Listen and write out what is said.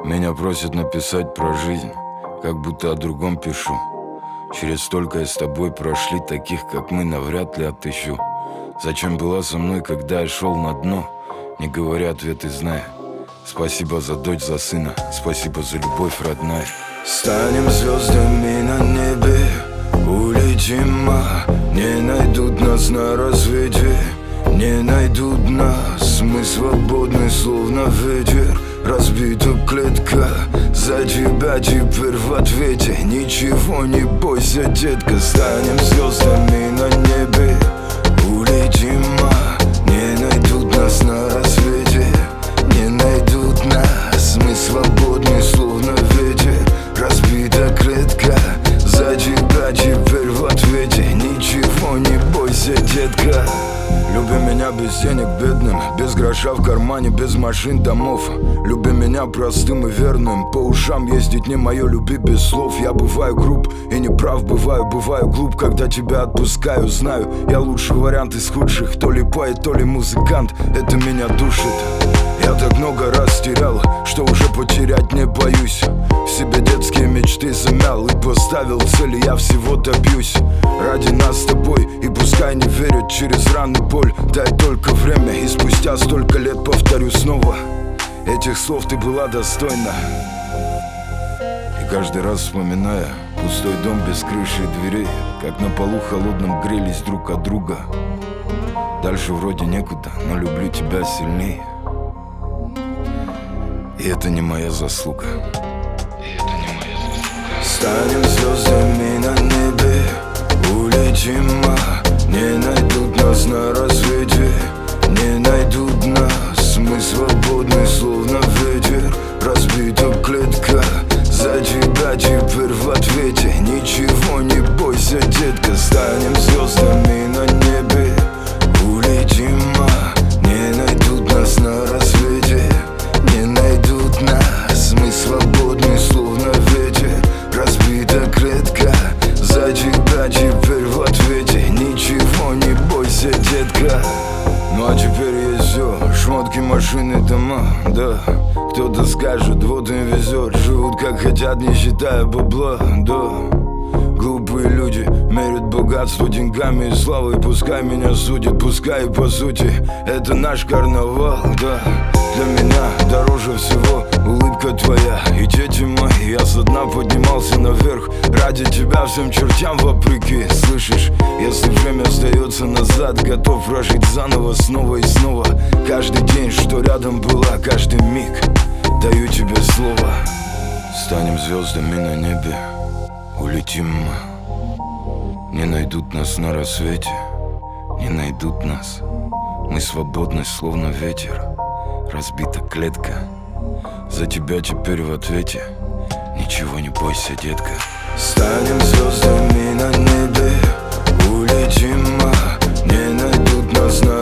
Меня просят написать про жизнь, как будто о другом пишу. Через столько с тобой прошли, таких как мы навряд ли отыщу. Зачем была со мной, когда я шел на дно? Не говоря ответы, зная. Спасибо за дочь, за сына, спасибо за любовь, родная. Станем звездами на небе, улетим, не найдут нас на рассвете, не найдут нас. Мы свободны, словно ветер, разбита клетка. За тебя теперь в ответе, ничего не бойся, детка. Станем звездами на небе, улетим, не найдут нас на рассвете, не найдут нас. Мы свободны, словно ветер, разбита клетка. За тебя теперь в ответе, ничего не бойся, детка. Люби меня без денег, бедным, без гроша в кармане, без машин, домов. Люби меня простым и верным, по ушам ездить не мое, люби без слов. Я бываю груб и неправ, бываю глуп, когда тебя отпускаю. Знаю, я лучший вариант из худших, то ли поэт, то ли музыкант, это меня душит. Я так много раз терял, что уже потерять не боюсь. В себе детские мечты замял и поставил цели, я всего добьюсь. Ради нас с тобой, и пускай не верят через раны боль. Дай только время, и спустя столько лет повторю снова. Этих слов ты была достойна. И каждый раз вспоминая пустой дом без крыши и дверей, как на полу холодном грелись друг от друга. Дальше вроде некуда, но люблю тебя сильнее. И это не моя заслуга. Станем звездами на небе, улетим, не найдут нас на рассвете, не найдут нас. Мы свободны, словно ветер, разбита клетка. За тебя теперь в ответе, ничего не бойся, детка. Станем звездами на небе, улетим, не найдут нас на рассвете, не найдут нас. Мы свободны, словно ветер, разбита клетка. За тебя теперь в ответе, ничего не бойся, детка. Ну а теперь есть все, шмотки, машины, дома, да. Кто-то скажет, вот им везет, живут как хотят, не считая бабла, да. Глупые люди мерят богатство деньгами и славой. Пускай меня судят, пускай по сути это наш карнавал, да. Для меня дороже всего улыбка твоя и дети мои. Я со дна поднимался наверх ради тебя всем чертям вопреки. Слышишь, если время остается назад, готов прожить заново, снова и снова. Каждый день, что рядом была, каждый миг, даю тебе слово. Станем звездами на небе, улетим, не найдут нас на рассвете, не найдут нас. Мы свободны, словно ветер, разбита клетка. За тебя теперь в ответе, ничего не бойся, детка. Станем звездами на небе, улетим, не найдут нас на